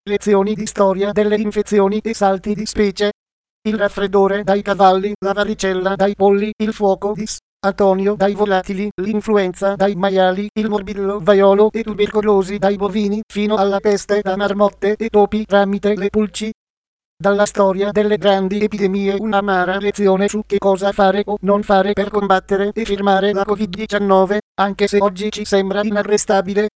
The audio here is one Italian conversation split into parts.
Lezioni di storia delle infezioni e salti di specie. Il raffreddore dai cavalli, la varicella dai polli, il fuoco di Antonio dai volatili, l'influenza dai maiali, il morbillo vaiolo e tubercolosi dai bovini, fino alla peste da marmotte e topi tramite le pulci. Dalla storia delle grandi epidemie un'amara lezione su che cosa fare o non fare per combattere e fermare la Covid-19, anche se oggi ci sembra inarrestabile.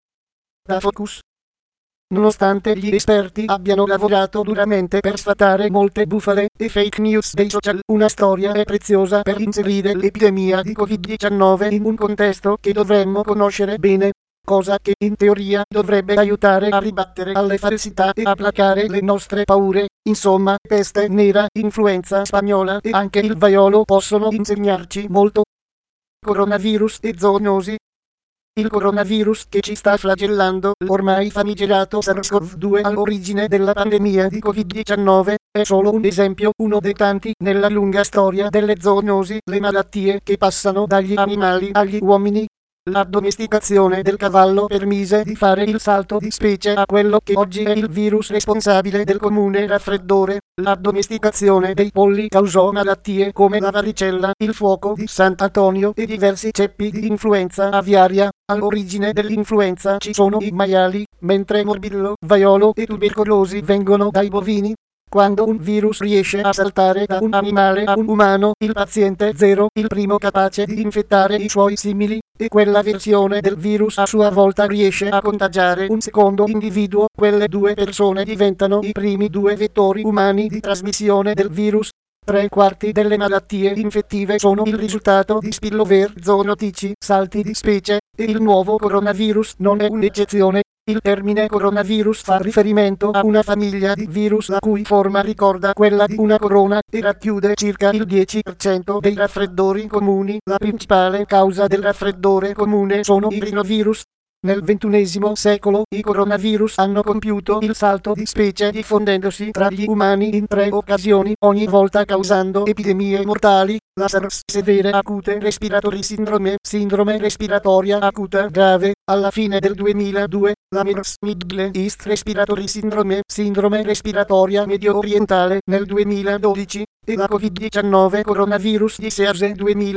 Da Focus. Nonostante gli esperti abbiano lavorato duramente per sfatare molte bufale e fake news dei social, una storia è preziosa per inserire l'epidemia di Covid-19 in un contesto che dovremmo conoscere bene, cosa che in teoria dovrebbe aiutare a ribattere alle falsità e a placare le nostre paure. Insomma, peste nera, influenza spagnola e anche il vaiolo possono insegnarci molto. Coronavirus e zoonosi. Il coronavirus che ci sta flagellando, l'ormai famigerato SARS-CoV-2 all'origine della pandemia di Covid-19, è solo un esempio, uno dei tanti nella lunga storia delle zoonosi, le malattie che passano dagli animali agli uomini. La domesticazione del cavallo permise di fare il salto di specie a quello che oggi è il virus responsabile del comune raffreddore. La domesticazione dei polli causò malattie come la varicella, il fuoco di Sant'Antonio e diversi ceppi di influenza aviaria. All'origine dell'influenza ci sono i maiali, mentre morbillo, vaiolo e tubercolosi vengono dai bovini. Quando un virus riesce a saltare da un animale a un umano, il paziente zero, il primo capace di infettare i suoi simili, e quella versione del virus a sua volta riesce a contagiare un secondo individuo, quelle due persone diventano i primi due vettori umani di trasmissione del virus. 3/4 delle malattie infettive sono il risultato di spillover zoonotici, salti di specie, e il nuovo coronavirus non è un'eccezione. Il termine coronavirus fa riferimento a una famiglia di virus la cui forma ricorda quella di una corona e racchiude circa il 10% dei raffreddori comuni. La principale causa del raffreddore comune sono i rinovirus. Nel XXI secolo i coronavirus hanno compiuto il salto di specie diffondendosi tra gli umani in 3 occasioni, ogni volta causando epidemie mortali. La SARS severe acute respiratory syndrome, sindrome respiratoria acuta grave, alla fine del 2002, la MERS Middle East Respiratory Syndrome, sindrome respiratoria medio orientale nel 2012, e la Covid-19 coronavirus di SARS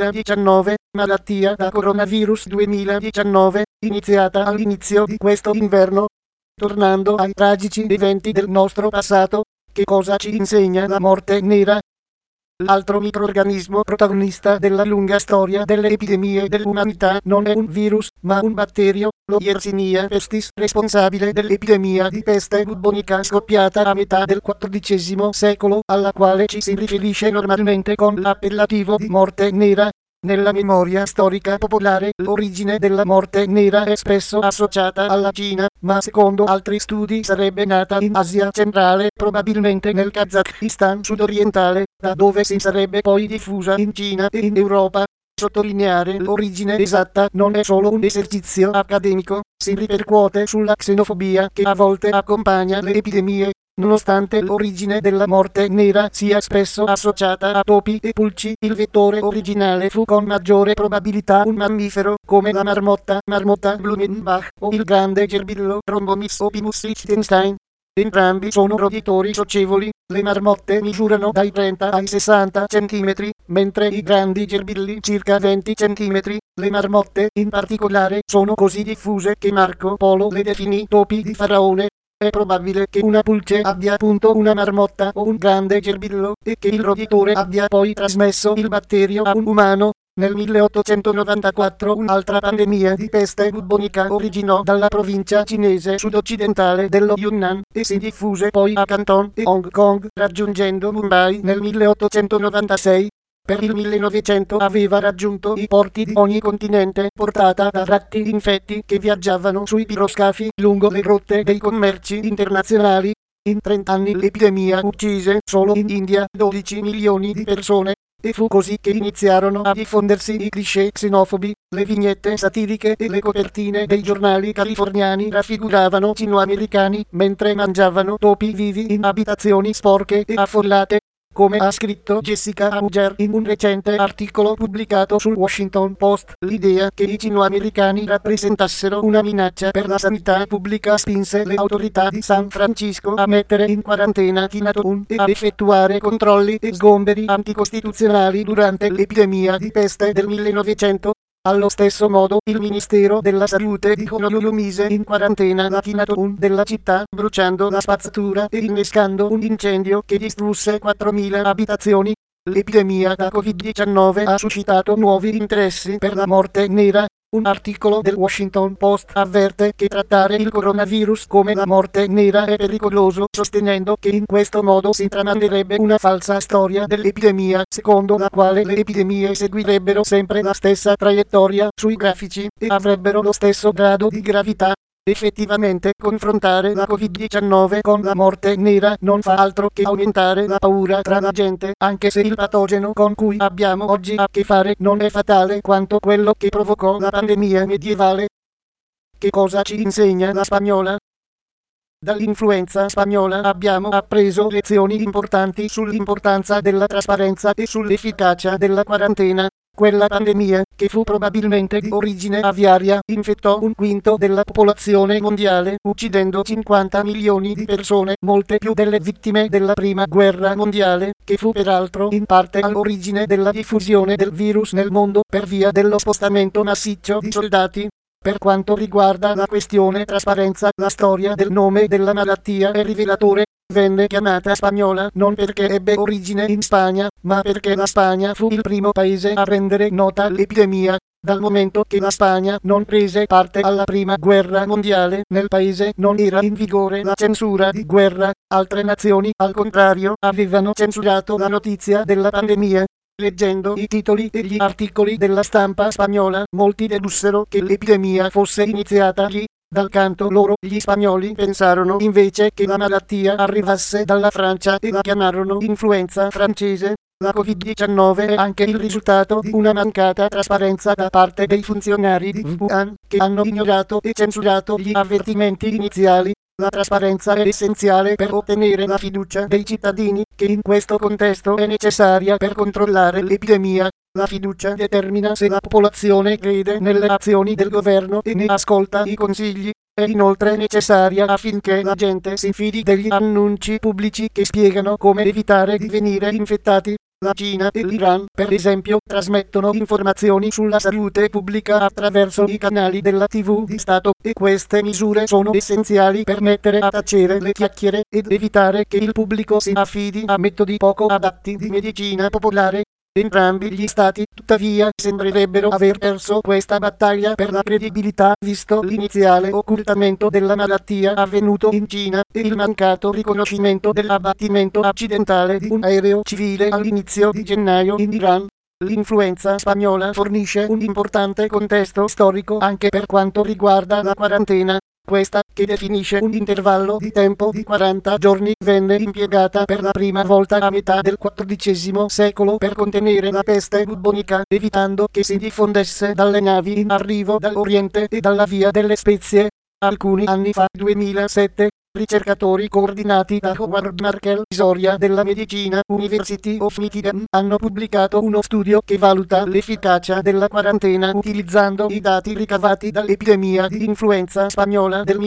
2019, malattia da coronavirus 2019, iniziata all'inizio di questo inverno. Tornando ai tragici eventi del nostro passato, che cosa ci insegna la morte nera? L'altro microrganismo protagonista della lunga storia delle epidemie dell'umanità non è un virus, ma un batterio, lo Yersinia pestis, responsabile dell'epidemia di peste bubbonica scoppiata a metà del XIV secolo, alla quale ci si riferisce normalmente con l'appellativo di morte nera. Nella memoria storica popolare, l'origine della morte nera è spesso associata alla Cina, ma secondo altri studi sarebbe nata in Asia centrale, probabilmente nel Kazakistan sudorientale, da dove si sarebbe poi diffusa in Cina e in Europa. Sottolineare l'origine esatta non è solo un esercizio accademico, si ripercuote sulla xenofobia che a volte accompagna le epidemie. Nonostante l'origine della morte nera sia spesso associata a topi e pulci, il vettore originale fu con maggiore probabilità un mammifero, come la marmotta Blumenbach o il grande gerbillo Rhombomis opinus Liechtenstein. Entrambi sono roditori socievoli, le marmotte misurano dai 30 ai 60 cm, mentre i grandi gerbilli circa 20 cm. Le marmotte, in particolare, sono così diffuse che Marco Polo le definì topi di faraone. È probabile che una pulce abbia appunto una marmotta o un grande gerbillo, e che il roditore abbia poi trasmesso il batterio a un umano. Nel 1894 un'altra pandemia di peste bubbonica originò dalla provincia cinese sudoccidentale dello Yunnan, e si diffuse poi a Canton e Hong Kong, raggiungendo Mumbai nel 1896. Per il 1900 aveva raggiunto i porti di ogni continente, portata da ratti infetti che viaggiavano sui piroscafi lungo le rotte dei commerci internazionali. In 30 anni l'epidemia uccise solo in India 12 milioni di persone, e fu così che iniziarono a diffondersi i cliché xenofobi. Le vignette satiriche e le copertine dei giornali californiani raffiguravano cinoamericani mentre mangiavano topi vivi in abitazioni sporche e affollate. come ha scritto Jessica Auger in un recente articolo pubblicato sul Washington Post. L'idea che i cinoamericani rappresentassero una minaccia per la sanità pubblica spinse le autorità di San Francisco a mettere in quarantena Kim Jong-un e a effettuare controlli e sgomberi anticostituzionali durante l'epidemia di peste del 1900. Allo stesso modo, il Ministero della Salute di Honolulu mise in quarantena la Kim Jong-un della città, bruciando la spazzatura e innescando un incendio che distrusse 4.000 abitazioni. L'epidemia da Covid-19 ha suscitato nuovi interessi per la morte nera. Un articolo del Washington Post avverte che trattare il coronavirus come la morte nera è pericoloso, sostenendo che in questo modo si tramanderebbe una falsa storia dell'epidemia, secondo la quale le epidemie seguirebbero sempre la stessa traiettoria sui grafici e avrebbero lo stesso grado di gravità. Effettivamente, confrontare la Covid-19 con la morte nera non fa altro che aumentare la paura tra la gente, anche se il patogeno con cui abbiamo oggi a che fare non è fatale quanto quello che provocò la pandemia medievale. Che cosa ci insegna la spagnola? Dall'influenza spagnola abbiamo appreso lezioni importanti sull'importanza della trasparenza e sull'efficacia della quarantena. Quella pandemia, che fu probabilmente di origine aviaria, infettò un quinto della popolazione mondiale, uccidendo 50 milioni di persone, molte più delle vittime della prima guerra mondiale, che fu peraltro in parte all'origine della diffusione del virus nel mondo per via dello spostamento massiccio di soldati. Per quanto riguarda la questione trasparenza, la storia del nome della malattia è rivelatore. Venne chiamata spagnola non perché ebbe origine in Spagna, ma perché la Spagna fu il primo paese a rendere nota l'epidemia. Dal momento che la Spagna non prese parte alla prima guerra mondiale, nel paese non era in vigore la censura di guerra. Altre nazioni, al contrario, avevano censurato la notizia della pandemia. Leggendo i titoli e gli articoli della stampa spagnola, molti dedussero che l'epidemia fosse iniziata lì. Dal canto loro, gli spagnoli pensarono invece che la malattia arrivasse dalla Francia e la chiamarono influenza francese. La Covid-19 è anche il risultato di una mancata trasparenza da parte dei funzionari di Wuhan, che hanno ignorato e censurato gli avvertimenti iniziali. La trasparenza è essenziale per ottenere la fiducia dei cittadini, che in questo contesto è necessaria per controllare l'epidemia. La fiducia determina se la popolazione crede nelle azioni del governo e ne ascolta i consigli. È inoltre necessaria affinché la gente si fidi degli annunci pubblici che spiegano come evitare di venire infettati. La Cina e l'Iran, per esempio, trasmettono informazioni sulla salute pubblica attraverso i canali della TV di Stato, e queste misure sono essenziali per mettere a tacere le chiacchiere ed evitare che il pubblico si affidi a metodi poco adatti di medicina popolare. Entrambi gli stati, tuttavia, sembrerebbero aver perso questa battaglia per la credibilità, visto l'iniziale occultamento della malattia avvenuto in Cina e il mancato riconoscimento dell'abbattimento accidentale di un aereo civile all'inizio di gennaio in Iran. L'influenza spagnola fornisce un importante contesto storico anche per quanto riguarda la quarantena. Questa, che definisce un intervallo di tempo di 40 giorni, venne impiegata per la prima volta a metà del XIV secolo per contenere la peste bubbonica, evitando che si diffondesse dalle navi in arrivo dall'Oriente e dalla Via delle Spezie. Alcuni anni fa, 2007, ricercatori coordinati da Howard Markel, Soria della Medicina, University of Michigan, hanno pubblicato uno studio che valuta l'efficacia della quarantena utilizzando i dati ricavati dall'epidemia di influenza spagnola del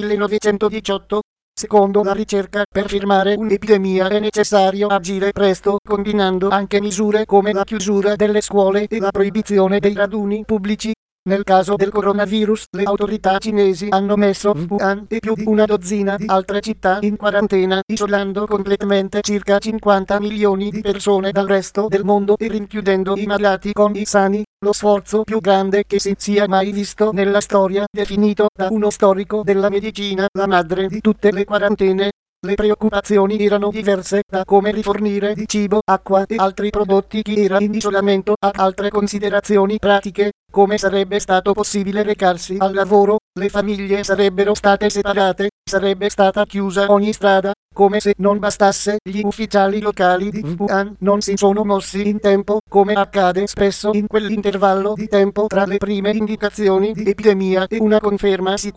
1918. Secondo la ricerca, per fermare un'epidemia è necessario agire presto, combinando anche misure come la chiusura delle scuole e la proibizione dei raduni pubblici. Nel caso del coronavirus, le autorità cinesi hanno messo Wuhan e più di una dozzina di altre città in quarantena, isolando completamente circa 50 milioni di persone dal resto del mondo e rinchiudendo i malati con i sani. Lo sforzo più grande che si sia mai visto nella storia, definito da uno storico della medicina la madre di tutte le quarantene. Le preoccupazioni erano diverse, da come rifornire di cibo, acqua e altri prodotti chi era in isolamento, ad altre considerazioni pratiche, come sarebbe stato possibile recarsi al lavoro. Le famiglie sarebbero state separate, sarebbe stata chiusa ogni strada. Come se non bastasse, gli ufficiali locali di Wuhan non si sono mossi in tempo, come accade spesso in quell'intervallo di tempo tra le prime indicazioni di epidemia e una conferma sicura.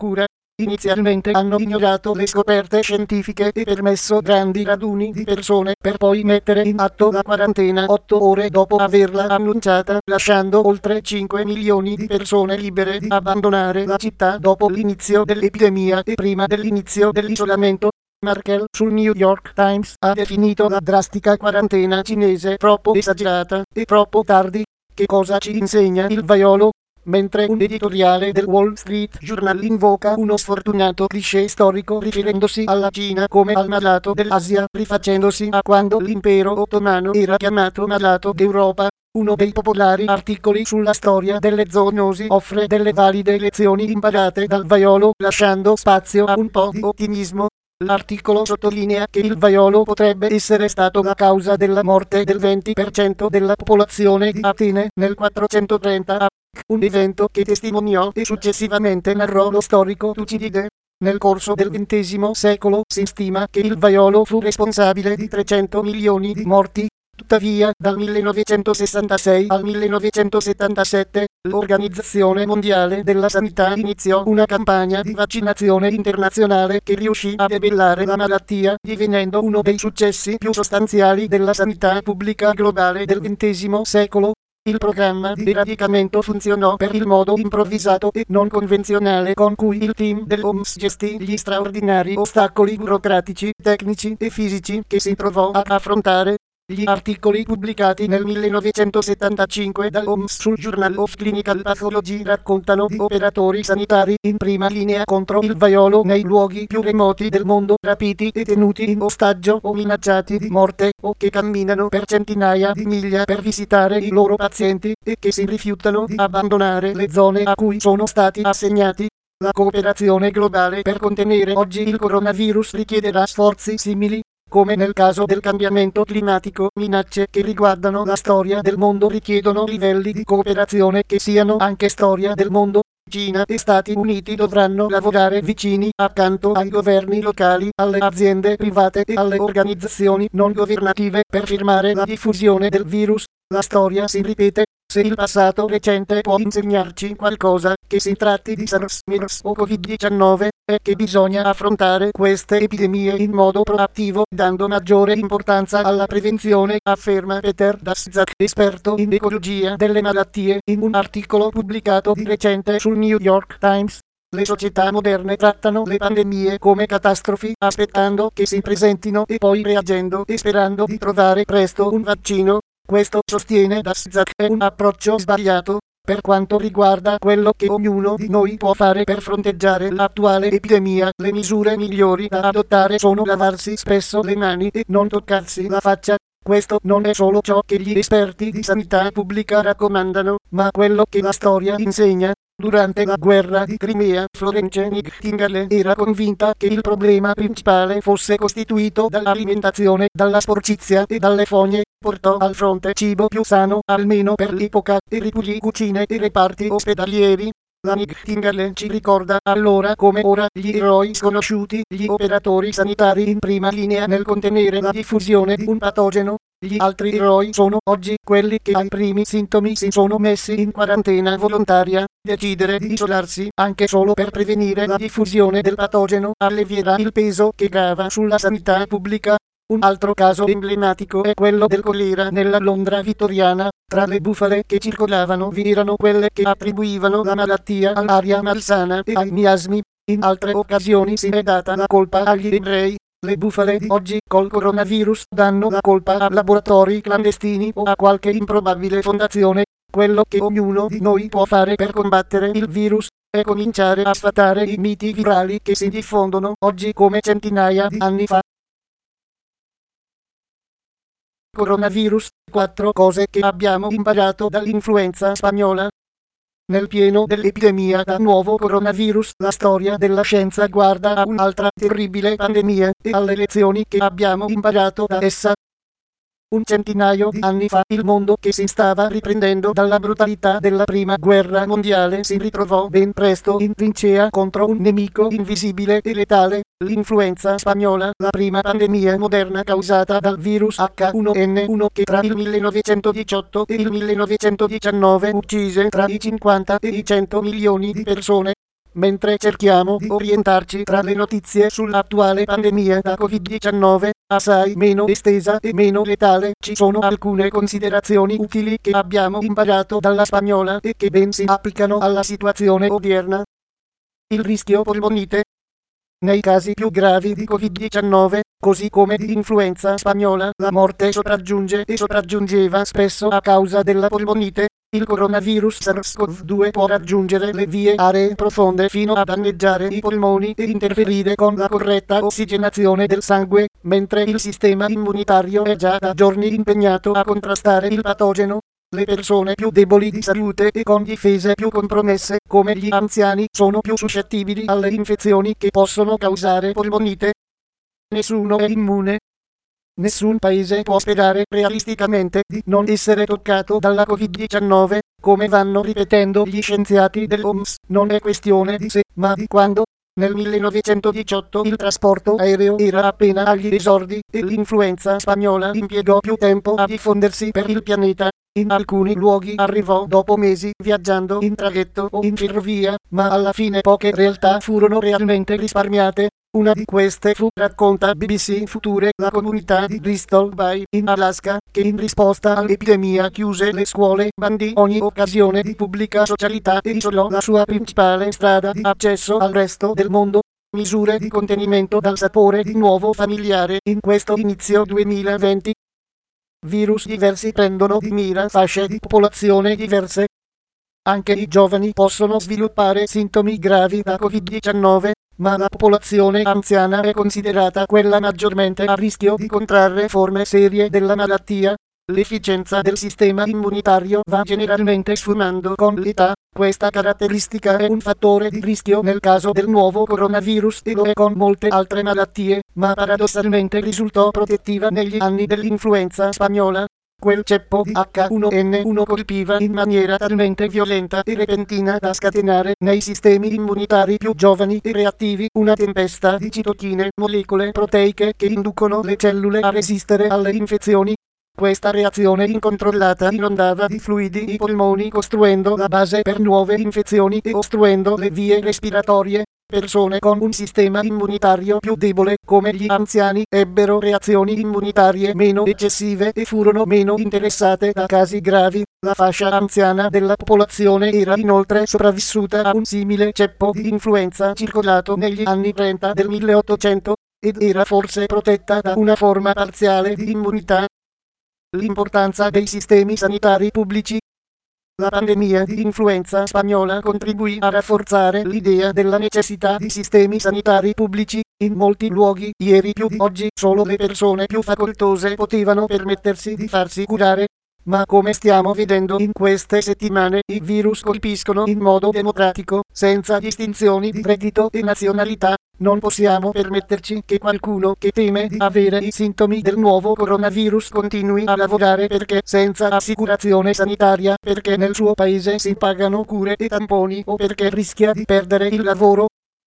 inizialmente hanno ignorato le scoperte scientifiche e permesso grandi raduni di persone per poi mettere in atto la quarantena 8 ore dopo averla annunciata, lasciando oltre 5 milioni di persone libere di abbandonare la città dopo l'inizio dell'epidemia e prima dell'inizio dell'isolamento. Merkel sul New York Times ha definito la drastica quarantena cinese troppo esagerata e troppo tardi. Che cosa ci insegna il vaiolo? Mentre un editoriale del Wall Street Journal invoca uno sfortunato cliché storico riferendosi alla Cina come al malato dell'Asia, rifacendosi a quando l'impero ottomano era chiamato malato d'Europa, uno dei popolari articoli sulla storia delle zoonosi offre delle valide lezioni imparate dal vaiolo, lasciando spazio a un po' di ottimismo. L'articolo sottolinea che il vaiolo potrebbe essere stato la causa della morte del 20% della popolazione di Atene nel 430 a. Un evento che testimoniò e successivamente narrò lo storico Tucidide. Nel corso del XX secolo si stima che il vaiolo fu responsabile di 300 milioni di morti. Tuttavia, dal 1966 al 1977, l'Organizzazione Mondiale della Sanità iniziò una campagna di vaccinazione internazionale che riuscì a debellare la malattia, divenendo uno dei successi più sostanziali della sanità pubblica globale del XX secolo. Il programma di eradicamento funzionò per il modo improvvisato e non convenzionale con cui il team dell'OMS gestì gli straordinari ostacoli burocratici, tecnici e fisici che si trovò ad affrontare. Gli articoli pubblicati nel 1975 dall'OMS sul Journal of Clinical Pathology raccontano di operatori sanitari in prima linea contro il vaiolo nei luoghi più remoti del mondo, rapiti e tenuti in ostaggio o minacciati di morte, o che camminano per centinaia di miglia per visitare i loro pazienti, e che si rifiutano di abbandonare le zone a cui sono stati assegnati. La cooperazione globale per contenere oggi il coronavirus richiederà sforzi simili. Come nel caso del cambiamento climatico, minacce che riguardano la storia del mondo richiedono livelli di cooperazione che siano anche storia del mondo. Cina e Stati Uniti dovranno lavorare vicini accanto ai governi locali, alle aziende private e alle organizzazioni non governative per fermare la diffusione del virus. La storia si ripete. Se il passato recente può insegnarci qualcosa, che si tratti di SARS, MERS o Covid-19, è che bisogna affrontare queste epidemie in modo proattivo, dando maggiore importanza alla prevenzione, afferma Peter Daszak, esperto in ecologia delle malattie, in un articolo pubblicato di recente sul New York Times. Le società moderne trattano le pandemie come catastrofi, aspettando che si presentino e poi reagendo e sperando di trovare presto un vaccino. Questo, sostiene Daszak, è un approccio sbagliato. Per quanto riguarda quello che ognuno di noi può fare per fronteggiare l'attuale epidemia, le misure migliori da adottare sono lavarsi spesso le mani e non toccarsi la faccia. Questo non è solo ciò che gli esperti di sanità pubblica raccomandano, ma quello che la storia insegna. Durante la guerra di Crimea, Florence Nightingale era convinta che il problema principale fosse costituito dall'alimentazione, dalla sporcizia e dalle fogne. Portò al fronte cibo più sano, almeno per l'epoca, e ripulì cucine e reparti ospedalieri. La Nightingale ci ricorda allora come ora gli eroi sconosciuti, gli operatori sanitari in prima linea nel contenere la diffusione di un patogeno. Gli altri eroi sono oggi quelli che ai primi sintomi si sono messi in quarantena volontaria. Decidere di isolarsi, anche solo per prevenire la diffusione del patogeno, allevierà il peso che grava sulla sanità pubblica. Un altro caso emblematico è quello del colera nella Londra vittoriana. Tra le bufale che circolavano vi erano quelle che attribuivano la malattia all'aria malsana e ai miasmi. In altre occasioni si è data la colpa agli ebrei. Le bufale di oggi col coronavirus danno la colpa a laboratori clandestini o a qualche improbabile fondazione. Quello che ognuno di noi può fare per combattere il virus è cominciare a sfatare i miti virali che si diffondono oggi come centinaia di anni fa. Coronavirus, 4 cose che abbiamo imparato dall'influenza spagnola. Nel pieno dell'epidemia da nuovo coronavirus, la storia della scienza guarda a un'altra terribile pandemia e alle lezioni che abbiamo imparato da essa. Un centinaio di anni fa il mondo che si stava riprendendo dalla brutalità della prima guerra mondiale si ritrovò ben presto in trincea contro un nemico invisibile e letale, l'influenza spagnola, la prima pandemia moderna causata dal virus H1N1 che tra il 1918 e il 1919 uccise tra i 50 e i 100 milioni di persone. mentre cerchiamo di orientarci tra le notizie sull'attuale pandemia da Covid-19, assai meno estesa e meno letale, ci sono alcune considerazioni utili che abbiamo imparato dalla spagnola e che ben si applicano alla situazione odierna. Il rischio polmonite. Nei casi più gravi di Covid-19, così come di influenza spagnola, la morte sopraggiunge e sopraggiungeva spesso a causa della polmonite. Il coronavirus SARS-CoV-2 può raggiungere le vie aree profonde fino a danneggiare i polmoni e interferire con la corretta ossigenazione del sangue, mentre il sistema immunitario è già da giorni impegnato a contrastare il patogeno. Le persone più deboli di salute e con difese più compromesse, come gli anziani, sono più suscettibili alle infezioni che possono causare polmonite. Nessuno è immune. Nessun paese può sperare realisticamente di non essere toccato dalla Covid-19, come vanno ripetendo gli scienziati dell'OMS. Non è questione di se, ma di quando. Nel 1918 il trasporto aereo era appena agli esordi e l'influenza spagnola impiegò più tempo a diffondersi per il pianeta. In alcuni luoghi arrivò dopo mesi viaggiando in traghetto o in ferrovia, ma alla fine poche realtà furono realmente risparmiate. Una di queste fu, racconta BBC Future, la comunità di Bristol Bay, in Alaska, che in risposta all'epidemia chiuse le scuole, bandì ogni occasione di pubblica socialità e isolò la sua principale strada di accesso al resto del mondo. Misure di contenimento dal sapore di nuovo familiare in questo inizio 2020. Virus diversi prendono di mira fasce di popolazione diverse. Anche i giovani possono sviluppare sintomi gravi da Covid-19, ma la popolazione anziana è considerata quella maggiormente a rischio di contrarre forme serie della malattia. L'efficienza del sistema immunitario va generalmente sfumando con l'età. Questa caratteristica è un fattore di rischio nel caso del nuovo coronavirus e lo è con molte altre malattie, ma paradossalmente risultò protettiva negli anni dell'influenza spagnola. Quel ceppo di H1N1 colpiva in maniera talmente violenta e repentina da scatenare nei sistemi immunitari più giovani e reattivi una tempesta di citochine, molecole proteiche che inducono le cellule a resistere alle infezioni. Questa reazione incontrollata inondava di fluidi i polmoni, costruendo la base per nuove infezioni e ostruendo le vie respiratorie. Persone con un sistema immunitario più debole, come gli anziani, ebbero reazioni immunitarie meno eccessive e furono meno interessate da casi gravi. La fascia anziana della popolazione era inoltre sopravvissuta a un simile ceppo di influenza circolato negli anni 30 del 1800, ed era forse protetta da una forma parziale di immunità. L'importanza dei sistemi sanitari pubblici. La pandemia di influenza spagnola contribuì a rafforzare l'idea della necessità di sistemi sanitari pubblici. In molti luoghi, ieri più di oggi, solo le persone più facoltose potevano permettersi di farsi curare. Ma come stiamo vedendo in queste settimane, i virus colpiscono in modo democratico, senza distinzioni di reddito e nazionalità. Non possiamo permetterci che qualcuno che teme di avere i sintomi del nuovo coronavirus continui a lavorare perché senza assicurazione sanitaria, perché nel suo paese si pagano cure e tamponi o perché rischia di perdere il lavoro.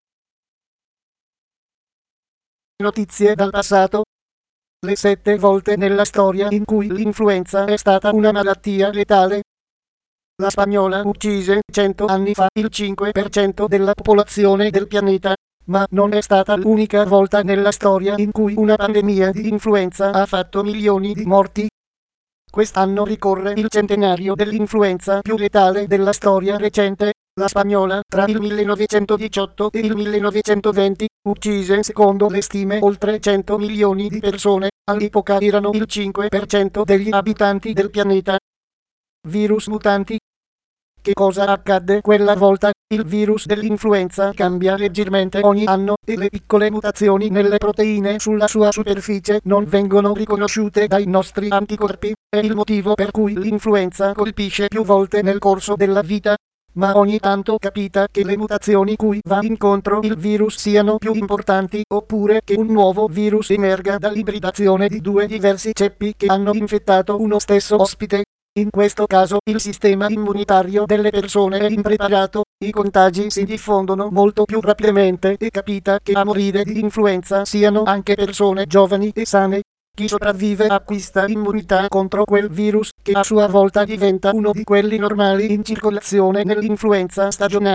Notizie dal passato. Le 7 volte nella storia in cui l'influenza è stata una malattia letale. La spagnola uccise 100 anni fa il 5% della popolazione del pianeta, ma non è stata l'unica volta nella storia in cui una pandemia di influenza ha fatto milioni di morti. Quest'anno ricorre il centenario dell'influenza più letale della storia recente. La spagnola, tra il 1918 e il 1920, uccise, secondo le stime, oltre 100 milioni di persone. All'epoca erano il 5% degli abitanti del pianeta. Virus mutanti. Che cosa accadde quella volta? Il virus dell'influenza cambia leggermente ogni anno e le piccole mutazioni nelle proteine sulla sua superficie non vengono riconosciute dai nostri anticorpi. È il motivo per cui l'influenza colpisce più volte nel corso della vita. Ma ogni tanto capita che le mutazioni cui va incontro il virus siano più importanti, oppure che un nuovo virus emerga dall'ibridazione di due diversi ceppi che hanno infettato uno stesso ospite. In questo caso il sistema immunitario delle persone è impreparato, i contagi si diffondono molto più rapidamente e capita che a morire di influenza siano anche persone giovani e sane. Chi sopravvive acquista immunità contro quel virus, che a sua volta diventa uno di quelli normali in circolazione nell'influenza stagionale.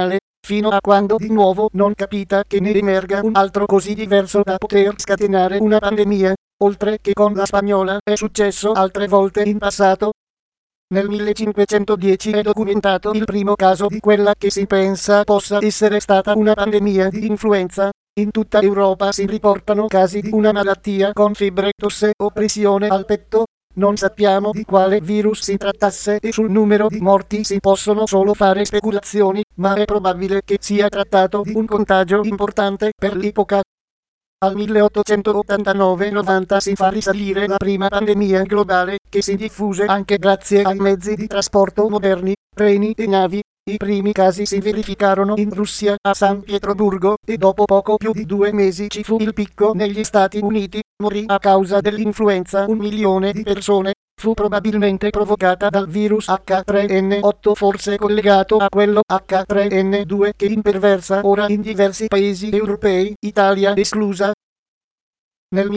fino a quando di nuovo non capita che ne emerga un altro così diverso da poter scatenare una pandemia, oltre che con la spagnola è successo altre volte in passato. Nel 1510 è documentato il primo caso di quella che si pensa possa essere stata una pandemia di influenza. In tutta Europa si riportano casi di una malattia con febbre, tosse o pressione al petto. Non sappiamo di quale virus si trattasse e sul numero di morti si possono solo fare speculazioni, ma è probabile che sia trattato di un contagio importante per l'epoca. Al 1889-90 si fa risalire la prima pandemia globale, che si diffuse anche grazie ai mezzi di trasporto moderni, treni e navi. I primi casi si verificarono in Russia, a San Pietroburgo, e dopo poco più di 2 mesi ci fu il picco negli Stati Uniti. Morì a causa dell'influenza 1 milione di persone. Fu probabilmente provocata dal virus H3N8, forse collegato a quello H3N2 che imperversa ora in diversi paesi europei, Italia esclusa. Nel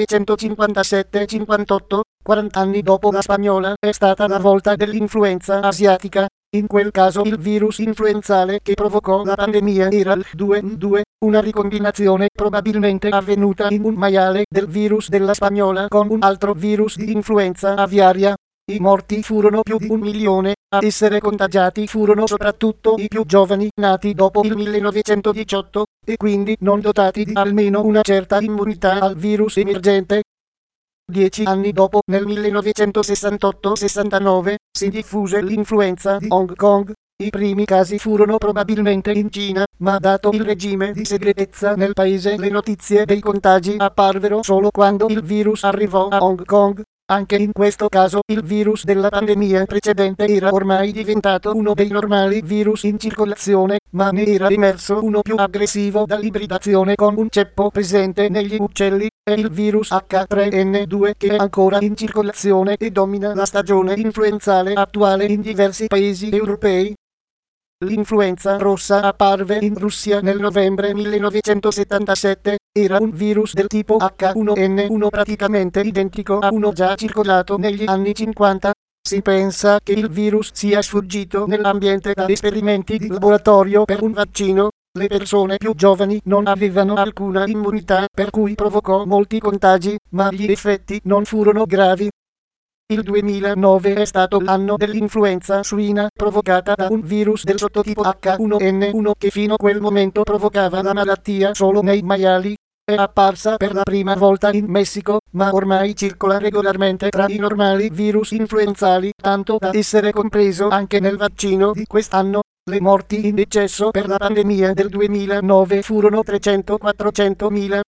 1957-58, 40 anni dopo la spagnola, è stata la volta dell'influenza asiatica. In quel caso il virus influenzale che provocò la pandemia era il 2N2, una ricombinazione probabilmente avvenuta in un maiale del virus della spagnola con un altro virus di influenza aviaria. I morti furono più di 1 milione, a essere contagiati furono soprattutto i più giovani nati dopo il 1918, e quindi non dotati di almeno una certa immunità al virus emergente. 10 anni dopo, nel 1968-69, si diffuse l'influenza di Hong Kong. I primi casi furono probabilmente in Cina, ma dato il regime di segretezza nel paese le notizie dei contagi apparvero solo quando il virus arrivò a Hong Kong. Anche in questo caso il virus della pandemia precedente era ormai diventato uno dei normali virus in circolazione, ma ne era emerso uno più aggressivo dall'ibridazione con un ceppo presente negli uccelli. È il virus H3N2 che è ancora in circolazione e domina la stagione influenzale attuale in diversi paesi europei. L'influenza rossa apparve in Russia nel novembre 1977, era un virus del tipo H1N1 praticamente identico a uno già circolato negli anni 50. Si pensa che il virus sia sfuggito nell'ambiente da esperimenti di laboratorio per un vaccino. Le persone più giovani non avevano alcuna immunità, per cui provocò molti contagi, ma gli effetti non furono gravi. Il 2009 è stato l'anno dell'influenza suina provocata da un virus del sottotipo H1N1 che fino a quel momento provocava la malattia solo nei maiali. È apparsa per la prima volta in Messico, ma ormai circola regolarmente tra i normali virus influenzali, tanto da essere compreso anche nel vaccino di quest'anno. Le morti in eccesso per la pandemia del 2009 furono 300-400.000.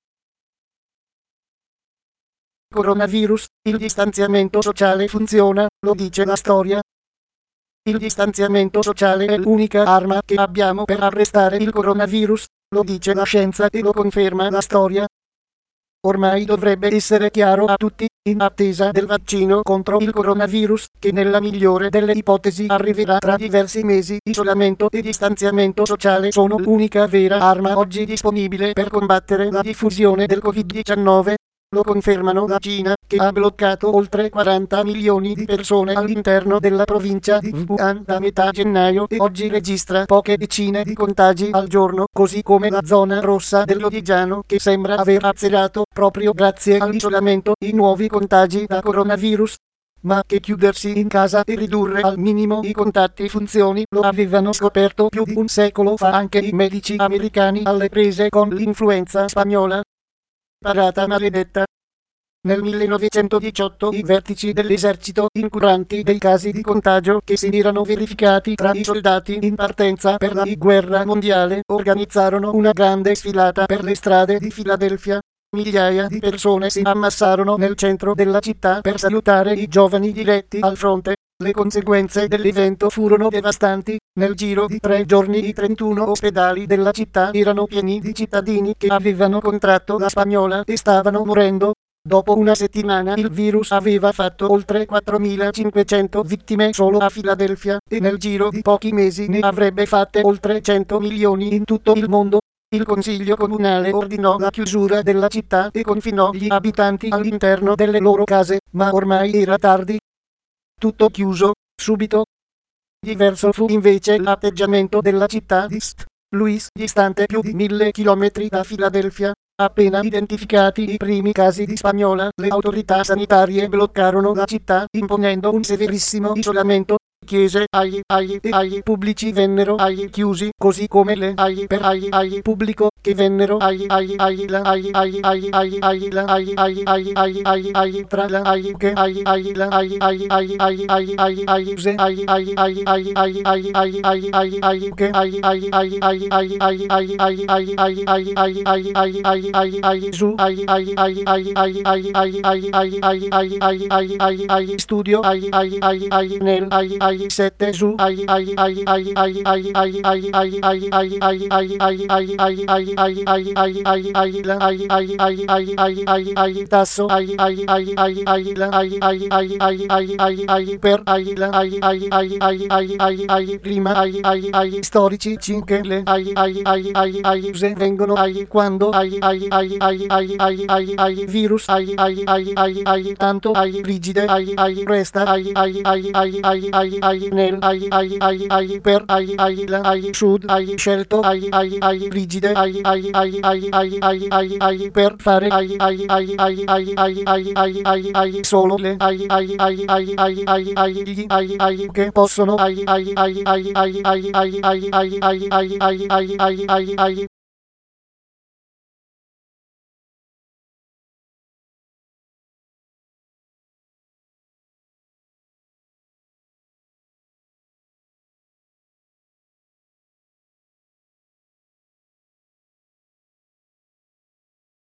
Coronavirus, il distanziamento sociale funziona, lo dice la storia. Il distanziamento sociale è l'unica arma che abbiamo per arrestare il coronavirus, lo dice la scienza e lo conferma la storia. Ormai dovrebbe essere chiaro a tutti, in attesa del vaccino contro il coronavirus, che nella migliore delle ipotesi arriverà tra diversi mesi. Isolamento e distanziamento sociale sono l'unica vera arma oggi disponibile per combattere la diffusione del Covid-19. Lo confermano la Cina, che ha bloccato oltre 40 milioni di persone all'interno della provincia di Wuhan da metà gennaio e oggi registra poche decine di contagi al giorno, così come la zona rossa dell'Odigiano che sembra aver azzerato, proprio grazie all'isolamento, i nuovi contagi da coronavirus. Ma che chiudersi in casa e ridurre al minimo i contatti funzioni lo avevano scoperto più di un secolo fa anche i medici americani alle prese con l'influenza spagnola. Parata maledetta. Nel 1918 i vertici dell'esercito, incuranti dei casi di contagio che si erano verificati tra i soldati in partenza per la guerra mondiale, organizzarono una grande sfilata per le strade di Filadelfia. Migliaia di persone si ammassarono nel centro della città per salutare i giovani diretti al fronte. Le conseguenze dell'evento furono devastanti. Nel giro di 3 giorni i 31 ospedali della città erano pieni di cittadini che avevano contratto la spagnola e stavano morendo. Dopo una settimana il virus aveva fatto oltre 4.500 vittime solo a Filadelfia, e nel giro di pochi mesi ne avrebbe fatte oltre 100 milioni in tutto il mondo. Il consiglio comunale ordinò la chiusura della città e confinò gli abitanti all'interno delle loro case, ma ormai era tardi. Tutto chiuso, subito. Diverso fu invece l'atteggiamento della città di St. Louis, distante più di 1000 chilometri da Filadelfia. Appena identificati i primi casi di spagnola, le autorità sanitarie bloccarono la città, imponendo un severissimo isolamento. Chiese agli pubblici vennero chiusi, così come le agli pubblico che vennero tra la che studio nel 7 su tasso per prima storici 5 le vengono quando virus tanto rigide resta nel per sud scelto rigide per fare solo le che possono